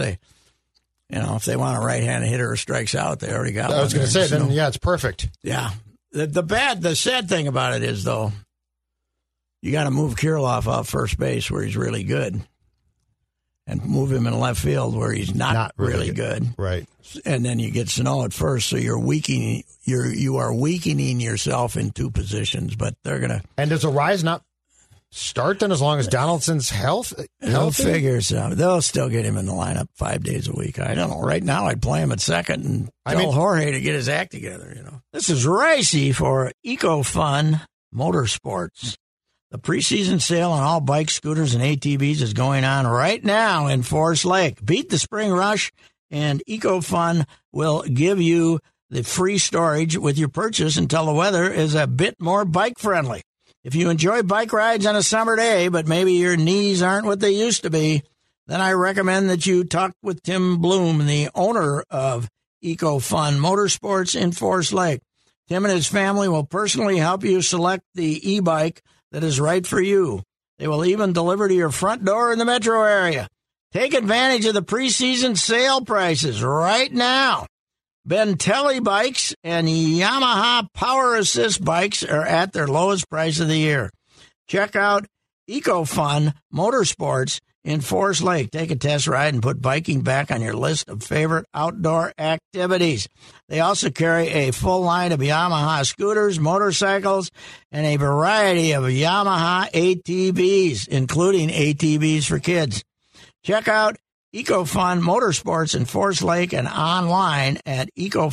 if they want a right-handed hitter who strikes out, they already got one. I was going to say, then it's perfect. Yeah. The sad thing about it is, though, you got to move Kirilloff out first base where he's really good. And move him in left field where he's not really good. Right. And then you get Sano at first, so you are weakening yourself in two positions, but they're going to. And does Arise not start then as long as Donaldson's healthy? They'll figure it out. They'll still get him in the lineup 5 days a week. I don't know. Right now I'd play him at second and tell Jorge to get his act together, This is Ricey for EcoFun Motorsports. The preseason sale on all bikes, scooters, and ATVs is going on right now in Forest Lake. Beat the spring rush, and EcoFun will give you the free storage with your purchase until the weather is a bit more bike-friendly. If you enjoy bike rides on a summer day, but maybe your knees aren't what they used to be, then I recommend that you talk with Tim Bloom, the owner of EcoFun Motorsports in Forest Lake. Tim and his family will personally help you select the e-bike that is right for you. They will even deliver to your front door in the metro area. Take advantage of the preseason sale prices right now. Bentelli bikes and Yamaha Power Assist bikes are at their lowest price of the year. Check out EcoFun Motorsports in Forest Lake. Take a test ride and put biking back on your list of favorite outdoor activities. They also carry a full line of Yamaha scooters, motorcycles, and a variety of Yamaha ATVs, including ATVs for kids. Check out EcoFun Motorsports in Forest Lake and online at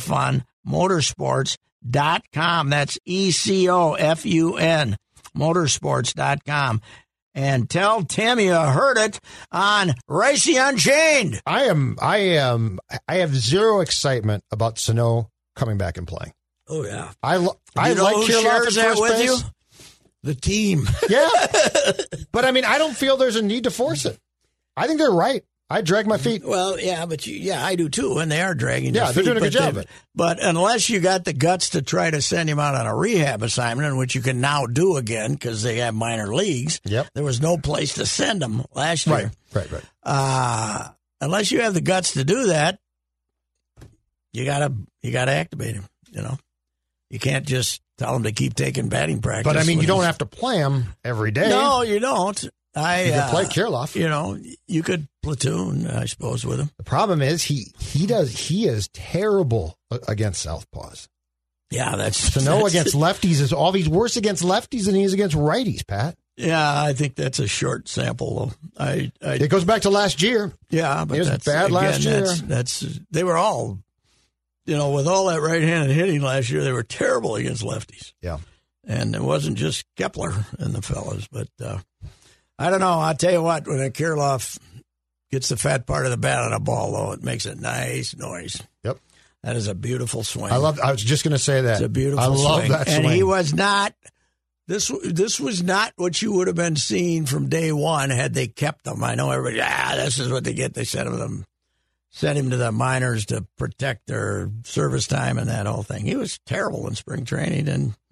EcoFunMotorsports.com. That's ECOFUN Motorsports.com. And tell Tim you heard it on Ricey Unchained. I have zero excitement about Sano coming back and playing. Oh yeah, I like Kirilloff at first base. You? The team. Yeah, but I don't feel there's a need to force it. I think they're right. I drag my feet. Well, yeah, but I do too, and they are dragging their feet. Yeah, they're doing a good job of it. But unless you got the guts to try to send him out on a rehab assignment, which you can now do again because they have minor leagues, yep. There was no place to send him last year. Right. Unless you have the guts to do that, you gotta activate him. You can't just tell him to keep taking batting practice. But you don't have to play him every day. No, you don't. You could play Kirilloff. You could platoon, I suppose, with him. The problem is he is terrible against southpaws. Yeah, that's Sano against lefties he's worse against lefties than he is against righties, Pat. Yeah, I think that's a short sample. It goes back to last year. Yeah, but it was bad last year. They were all, with all that right-handed hitting last year, they were terrible against lefties. Yeah, and it wasn't just Kepler and the fellas, but. I don't know. I'll tell you what, when a Kirilloff gets the fat part of the bat on a ball, though, it makes a nice noise. Yep. That is a beautiful swing. I was just going to say that. It's a beautiful swing. I love that swing. And he was not, this was not what you would have been seeing from day one had they kept him. I know everybody, this is what they get. They sent him to the minors to protect their service time and that whole thing. He was terrible in spring training, and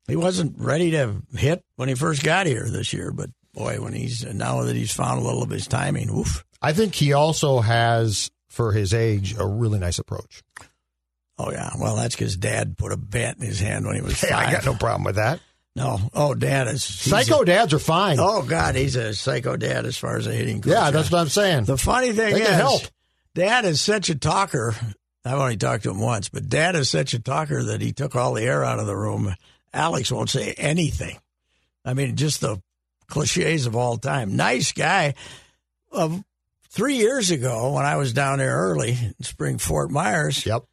He wasn't ready to hit when he first got here this year, but boy, now that he's found a little of his timing, oof. I think he also has, for his age, a really nice approach. Oh, yeah. Well, that's because Dad put a bat in his hand when he was 5. I got no problem with that. No. Oh, Dad is... Dads are fine. Oh, God, he's a psycho dad as far as a hitting coach. Yeah, that's what I'm saying. The funny thing is, help. Dad is such a talker. I've only talked to him once, but Dad is such a talker that he took all the air out of the room. Alex won't say anything. I mean, just the cliches of all time. Nice guy. 3 years ago, when I was down there early in spring Fort Myers, yep.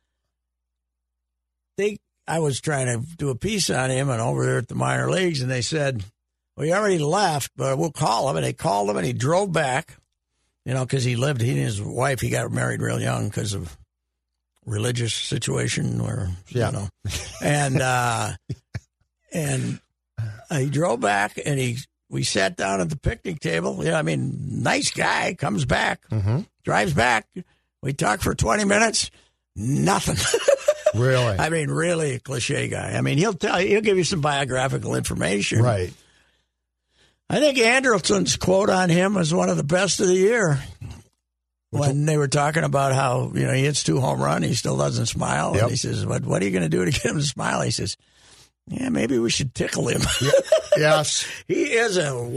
I was trying to do a piece on him and over there at the minor leagues, and they said, well, he already left, but we'll call him. And they called him, and he drove back, because he and his wife, he got married real young because of religious situation and he drove back, and we sat down at the picnic table. Nice guy, comes back, drives back. We talked for 20 minutes, nothing. Really? Really a cliche guy. He'll give you some biographical information. Right. I think Anderson's quote on him was one of the best of the year. When they were talking about how, he hits 2 home runs, he still doesn't smile. Yep. And he says, what are you going to do to get him to smile? He says, yeah, maybe we should tickle him. Yes. He's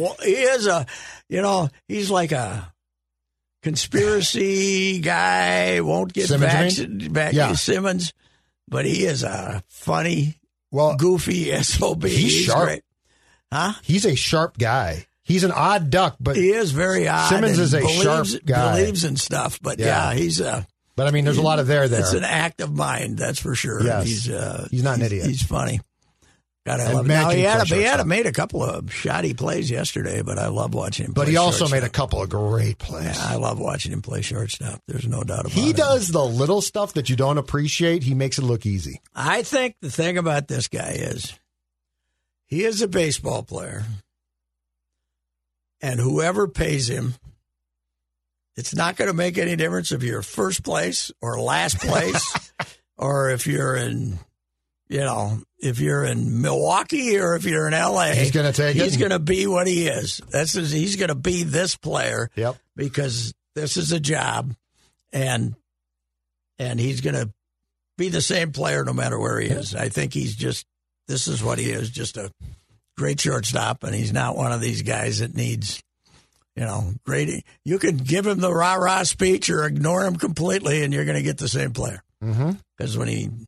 like a conspiracy guy, won't get back Simmons, but he is a funny, goofy SOB. He's sharp. Great. Huh? He's a sharp guy. He's an odd duck, but he is very odd. Simmons is a sharp guy. Believes in stuff, but he's a. But there's a lot of there. It's an active mind, that's for sure. Yes. He's not an idiot. He's funny. Gotta love him. Now, he had made a couple of shoddy plays yesterday, but I love watching him play. But he also made a couple of great plays. Yeah, I love watching him play shortstop. There's no doubt about it. He does the little stuff that you don't appreciate. He makes it look easy. I think the thing about this guy is he is a baseball player, and whoever pays him, it's not going to make any difference if you're first place or last place or if you're in... if you're in Milwaukee or if you're in L.A., he's going to take it. He's going to be what he is. He's going to be this player. Yep. Because this is a job, and he's going to be the same player no matter where he is. I think this is what he is, just a great shortstop, and he's not one of these guys that needs, great. You can give him the rah-rah speech or ignore him completely, and you're going to get the same player. Because when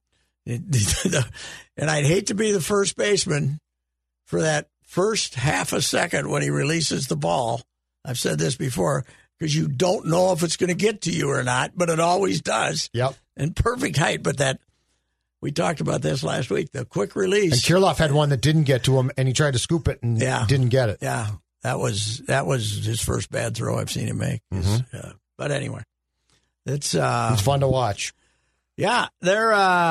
and I'd hate to be the first baseman for that first half a second when he releases the ball. I've said this before, because you don't know if it's going to get to you or not, but it always does. Yep. And perfect height, but we talked about this last week, the quick release. And Kirilloff had one that didn't get to him, and he tried to scoop it and didn't get it. Yeah, that was his first bad throw I've seen him make. But anyway, it's fun to watch. Yeah, they're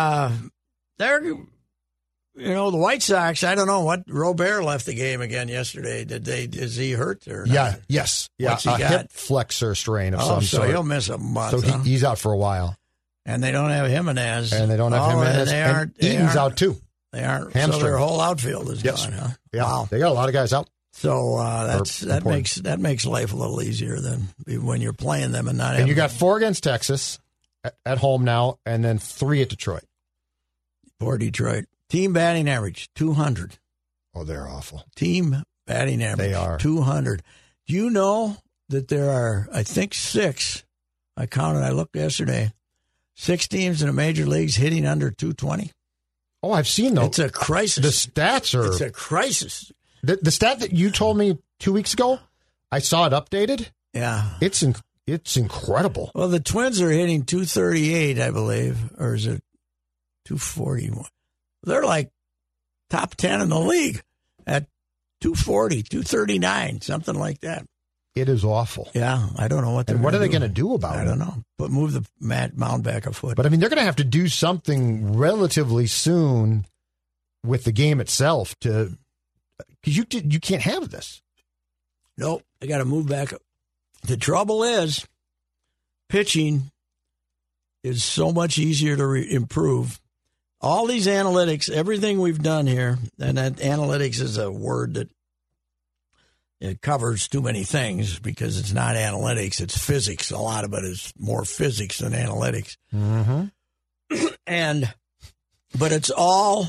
the White Sox. I don't know what Robert left the game again yesterday. Is he hurt or not? Yeah, yes, yeah, What's he got? Hip flexor strain of some sort. So he'll miss a month. So he's out for a while. And they don't have Jimenez. And Eaton's out too. They aren't. Hamstring. So their whole outfield is gone. Huh? Yeah, wow. They got a lot of guys out. So that makes life a little easier than when you're playing them and not. And you got 4 against Texas at home now, and then 3 at Detroit. For Detroit. Team batting average, 200. Oh, they're awful. Team batting average, they are 200. Do you know that there are, I think, 6, I counted, I looked yesterday, 6 teams in the major leagues hitting under 220? Oh, I've seen those. It's a crisis. The stats are... It's a crisis. The stat that you told me 2 weeks ago, I saw it updated. Yeah. It's incredible. Well, the Twins are hitting 238, I believe, or is it 241? They're like top 10 in the league at 240, 239, something like that. It is awful. Yeah, I don't know what they're And what are they going to do about it? I don't know. But move the mound back a foot. But, they're going to have to do something relatively soon with the game itself because you can't have this. Nope, they got to move back. The trouble is pitching is so much easier to improve. all these analytics, everything we've done here, and that analytics is a word that it covers too many things because it's not analytics, it's physics. A lot of it is more physics than analytics. Mm-hmm. But it's all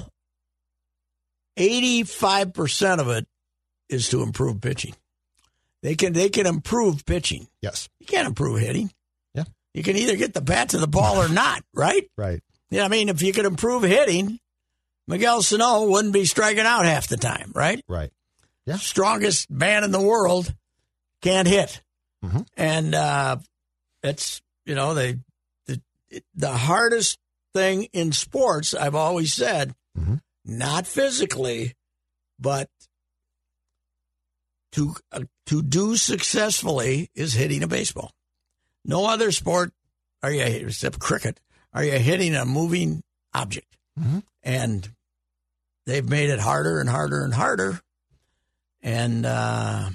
85% of it is to improve pitching. They can improve pitching. Yes. You can't improve hitting. Yeah. You can either get the bat to the ball or not, right? Right. Yeah, I mean, if you could improve hitting, Miguel Sano wouldn't be striking out half the time, right? Right. Yeah. Strongest man in the world can't hit. Mm-hmm. And it's, the hardest thing in sports, I've always said, not physically, but to do successfully is hitting a baseball. No other sport, except cricket, are you hitting a moving object. Mm-hmm. And they've made it harder and harder and harder. And, I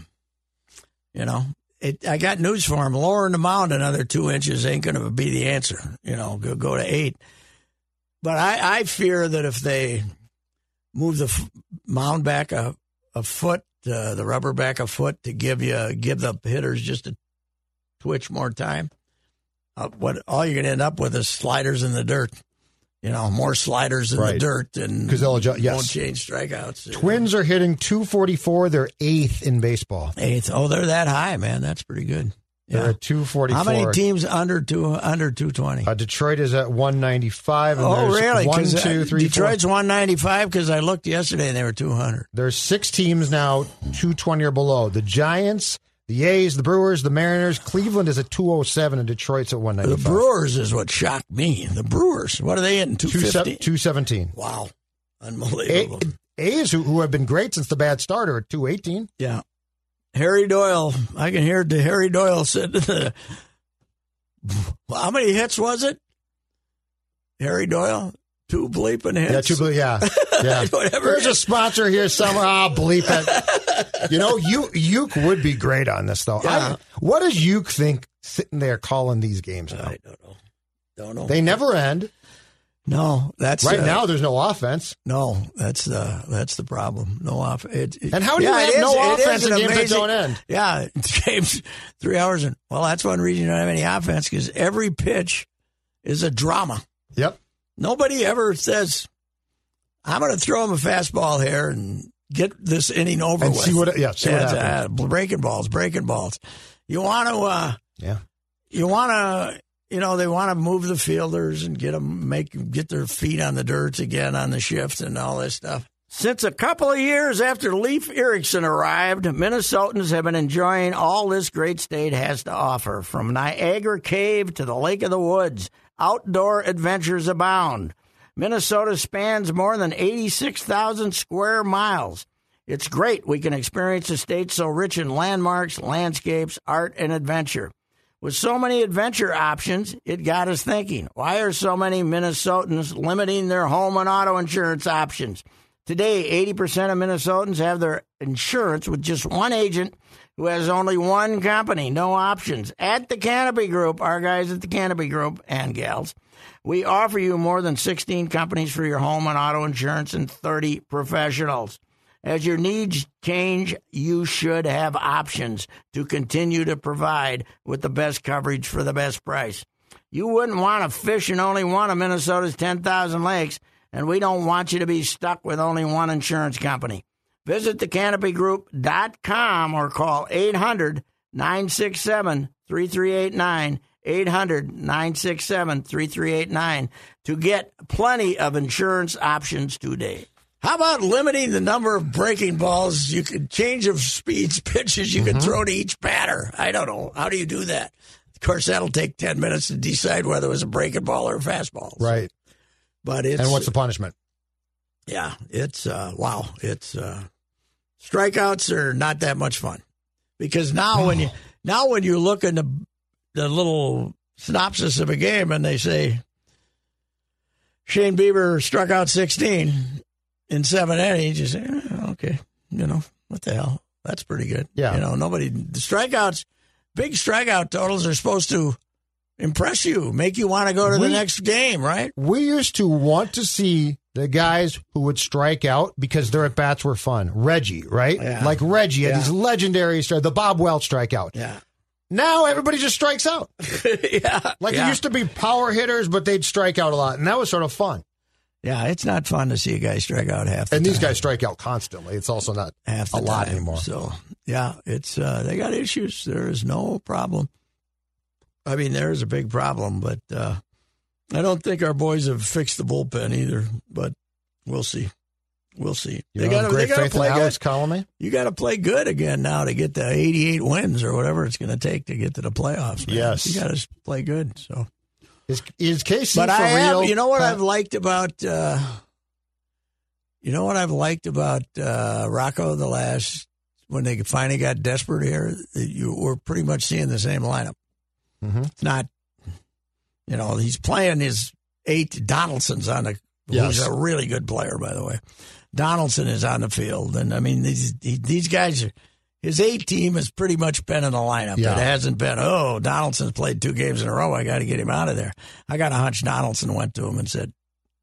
got news for him. Lowering the mound another 2 inches ain't going to be the answer. Go to 8. But I fear that if they move the mound back a foot, the rubber back a foot to give the hitters just a twitch more time, all you're going to end up with is sliders in the dirt. More sliders in the dirt, and because they'll adjust, won't change strikeouts. Twins are hitting 244. They're 8th in baseball. 8th. Oh, they're that high, man. That's pretty good. They're at 244. How many teams under 220? Detroit is at 195. And oh, really? 1, 2, 3, Detroit's 195 because I looked yesterday and they were 200. There's 6 teams now 220 or below. The Giants, the A's, the Brewers, the Mariners. Cleveland is at 207 and Detroit's at 195. The Brewers is what shocked me. The Brewers. What are they in? 250? 217. Wow. Unbelievable. A's, who have been great since the bad starter, at 218. Yeah. Harry Doyle. I can hear Harry Doyle said, how many hits was it? Harry Doyle? 2 bleeping hits. Yeah, 2 bleeping, yeah. Whatever. There's a sponsor here somewhere. Bleep it. Uke would be great on this, though. Yeah. What does Uke think sitting there calling these games now? I don't know. They never end. No, that's right now. There's no offense. No, that's the problem. No offense. And how do you have no offense in games that don't end? Yeah, games 3 hours and that's one reason you don't have any offense because every pitch is a drama. Yep. Nobody ever says, "I'm going to throw him a fastball here and get this inning over and with." See what happens. Breaking balls. You want to. You want to. They want to move the fielders and get their feet on the dirt again on the shift and all this stuff. Since a couple of years after Leif Erikson arrived, Minnesotans have been enjoying all this great state has to offer. From Niagara Cave to the Lake of the Woods, outdoor adventures abound. Minnesota spans more than 86,000 square miles. It's great we can experience a state so rich in landmarks, landscapes, art, and adventure. With so many adventure options, it got us thinking, why are so many Minnesotans limiting their home and auto insurance options? Today, 80% of Minnesotans have their insurance with just one agent who has only one company, no options. At the Canopy Group, our guys at the Canopy Group and gals, we offer you more than 16 companies for your home and auto insurance and 30 professionals. As your needs change, you should have options to continue to provide with the best coverage for the best price. You wouldn't want to fish in only one of Minnesota's 10,000 lakes, and we don't want you to be stuck with only one insurance company. Visit thecanopygroup.com or call 800-967-3389, 800-967-3389 to get plenty of insurance options today. How about limiting the number of breaking balls you could change of speeds, pitches you could throw to each batter? I don't know. How do you do that? Of course, that'll take 10 minutes to decide whether it was a breaking ball or a fastball. Right. But it's, and what's the punishment? Yeah, it's, wow. It's, strikeouts are not that much fun. Because now when you look in the little synopsis of a game and they say, Shane Bieber struck out 16 in 7 innings, you say, okay, what the hell? That's pretty good. Yeah. The strikeouts, big strikeout totals are supposed to impress you, make you want to go to the next game, right? We used to want to see the guys who would strike out because their at-bats were fun. Reggie, right? Yeah. Like Reggie had these legendary strikes, the Bob Welch strikeout. Yeah. Now everybody just strikes out. Yeah. Like it used to be power hitters, but they'd strike out a lot, and that was sort of fun. Yeah, it's not fun to see a guy strike out half the time. And these guys strike out constantly. It's also not half a lot anymore. So, yeah, it's they got issues. There is no problem. I mean, there is a big problem, but I don't think our boys have fixed the bullpen either. But we'll see. We'll see. You got great faith in Alex Colomé? You got to play good again now to get the 88 wins or whatever it's going to take to get to the playoffs. Man. Yes, you got to play good. So. Is KC but for real? You know what I've liked about Rocco when they finally got desperate here. You were pretty much seeing the same lineup. Mm-hmm. It's not, he's playing his 8. Donaldson's on the. Yes. Who's a really good player, by the way. Donaldson is on the field, and I mean these guys are. His 8 team has pretty much been in the lineup. Yeah. It hasn't been, Donaldson's played 2 games in a row. I got to get him out of there. I got a hunch Donaldson went to him and said,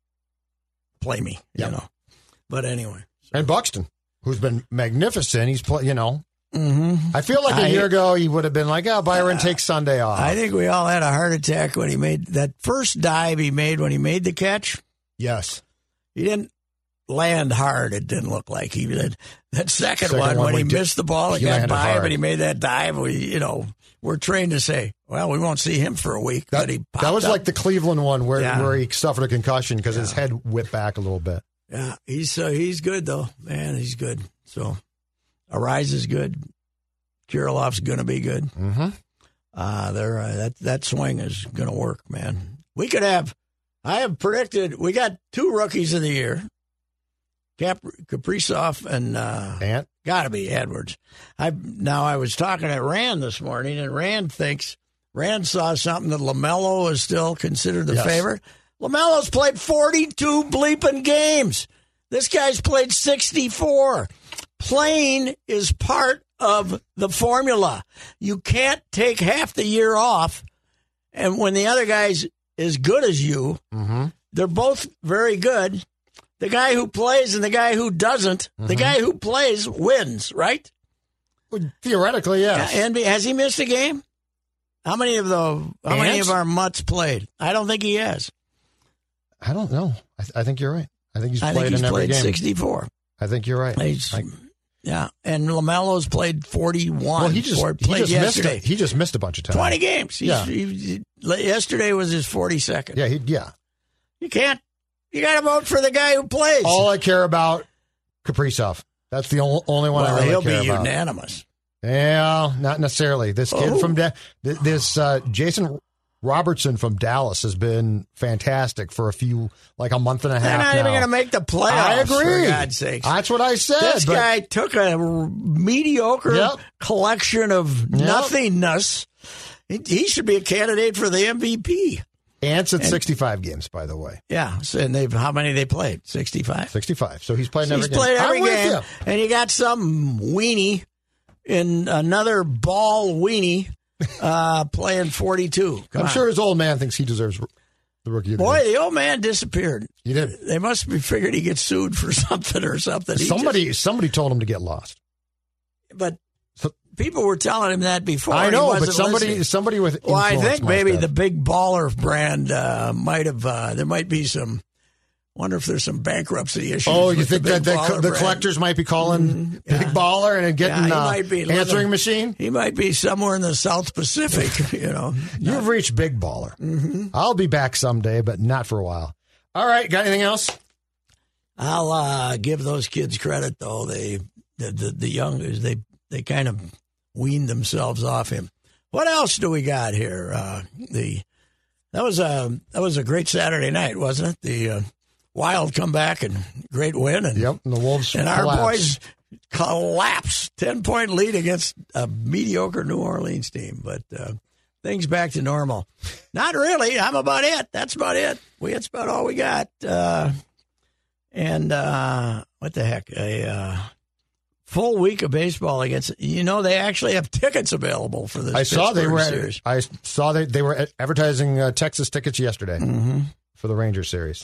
play me, But anyway. And Buxton, who's been magnificent. He's Mm-hmm. I feel like a year ago he would have been like, Byron takes Sunday off. I think we all had a heart attack when he made that first dive he made when he made the catch. Yes. He didn't land hard, it didn't look like he did. That second one when he missed the ball, it got by him, and he made that dive. We're trained to say, well, we won't see him for a week, but he popped That was up. like the Cleveland one where he suffered a concussion because his head whipped back a little bit. Yeah, he's good, though. Man, he's good. So, Arise is good. Kirilov's going to be good. Mm-hmm. That swing is going to work, man. I have predicted, we got 2 rookies of the year. Kaprizov and Ant? Got to be Edwards. I was talking to Rand this morning, and Rand saw something that LaMelo is still considered the favorite. LaMelo's played 42 bleeping games. This guy's played 64. Playing is part of the formula. You can't take half the year off, and when the other guy's as good as you, they're both very good. The guy who plays and the guy who doesn't, the guy who plays wins, right? Well, theoretically, yes. And has he missed a game? How many of our mutts played? I don't think he has. I don't know. I think you're right. I think he's played in every game. 64. I think you're right. Yeah, and LaMelo's played 41. Well, he just yesterday. He just missed a bunch of time. 20 games. Yesterday was his 42nd. Yeah. You can't. You got to vote for the guy who plays. All I care about, Kaprizov. That's the only one I really care about. He'll be unanimous. Yeah, not necessarily. This kid from Jason Robertson from Dallas has been fantastic for a month and a half. They're not even going to make the playoffs. I agree. For God's sakes. That's what I said. This guy took a mediocre collection of nothingness. He should be a candidate for the MVP. Ants at 65 games, by the way. Yeah, and how many they played? 65? 65. So he's played every game. He's played every game. And you got some weenie in another ball weenie playing 42. I'm sure his old man thinks he deserves the rookie of the year. year. The old man disappeared. He did. They must be figured he gets sued for something or something. Somebody told him to get lost. But people were telling him that before. I know, but somebody with influence. Well, I think maybe the Big Baller brand might have. There might be some. Wonder if there's some bankruptcy issues. Oh, you think that the collectors might be calling Big Baller and getting answering machine? He might be somewhere in the South Pacific. You've reached Big Baller. Mm-hmm. I'll be back someday, but not for a while. All right, got anything else? I'll give those kids credit though. The youngers they kind of weaned themselves off him. What else do we got here? That was a great Saturday night, wasn't it? The Wild comeback and great win, and and the Wolves and our boys collapse 10-point lead against a mediocre New Orleans team. But things back to normal. Not really. I'm about it. That's about it. That's about all we got. And what the heck? full week of baseball against. They actually have tickets available for this. I saw they were. Series. I saw they were advertising Texas tickets yesterday for the Rangers series.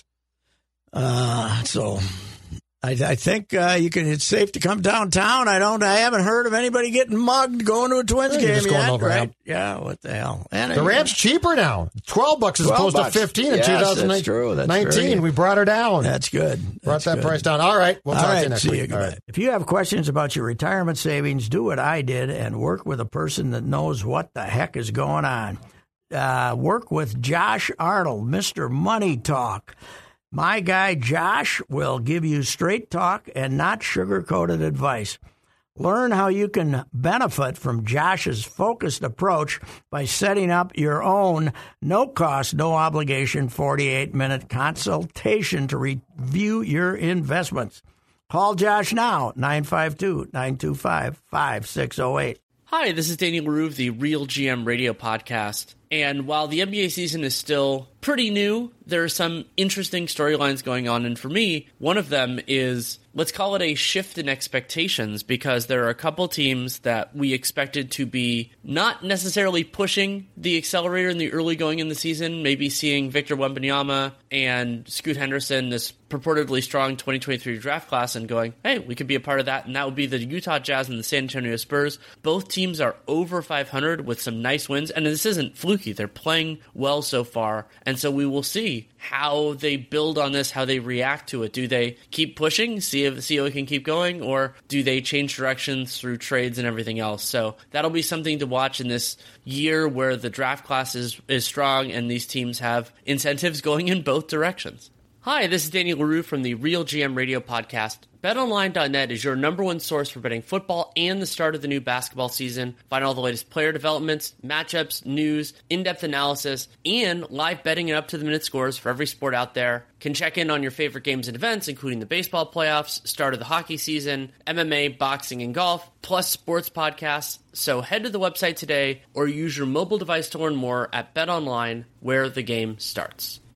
So I think it's safe to come downtown. I haven't heard of anybody getting mugged going to a Twins game yet. Right? Yeah, what the hell? And the Rams cheaper now. $12 as opposed to $15 in 2019. That's true. That's 19. We brought her down. That's good. Brought that price down. All right. We'll talk to you next week. All right. If you have questions about your retirement savings, do what I did and work with a person that knows what the heck is going on. Work with Josh Arnold, Mr. Money Talk. My guy Josh will give you straight talk and not sugar-coated advice. Learn how you can benefit from Josh's focused approach by setting up your own no-cost, no-obligation 48-minute consultation to review your investments. Call Josh now, 952-925-5608. Hi, this is Danny LaRue of the Real GM Radio Podcast. And while the NBA season is still pretty new, there are some interesting storylines going on. And for me, one of them is, let's call it a shift in expectations, because there are a couple teams that we expected to be not necessarily pushing the accelerator in the early going in the season, maybe seeing Victor Wembanyama and Scoot Henderson, this purportedly strong 2023 draft class, and going, hey, we could be a part of that. And that would be the Utah Jazz and the San Antonio Spurs. Both teams are over 500 with some nice wins. And this isn't fluky. They're playing well so far. And so we will see how they build on this, how they react to it. Do they keep pushing, see how it can keep going, or do they change directions through trades and everything else? So that'll be something to watch in this year where the draft class is strong and these teams have incentives going in both directions. Hi, this is Danny LaRue from the Real GM Radio Podcast. BetOnline.net is your number one source for betting football and the start of the new basketball season. Find all the latest player developments, matchups, news, in-depth analysis, and live betting and up-to-the-minute scores for every sport out there. Can check in on your favorite games and events, including the baseball playoffs, start of the hockey season, MMA, boxing, and golf, plus sports podcasts. So head to the website today or use your mobile device to learn more at BetOnline, where the game starts.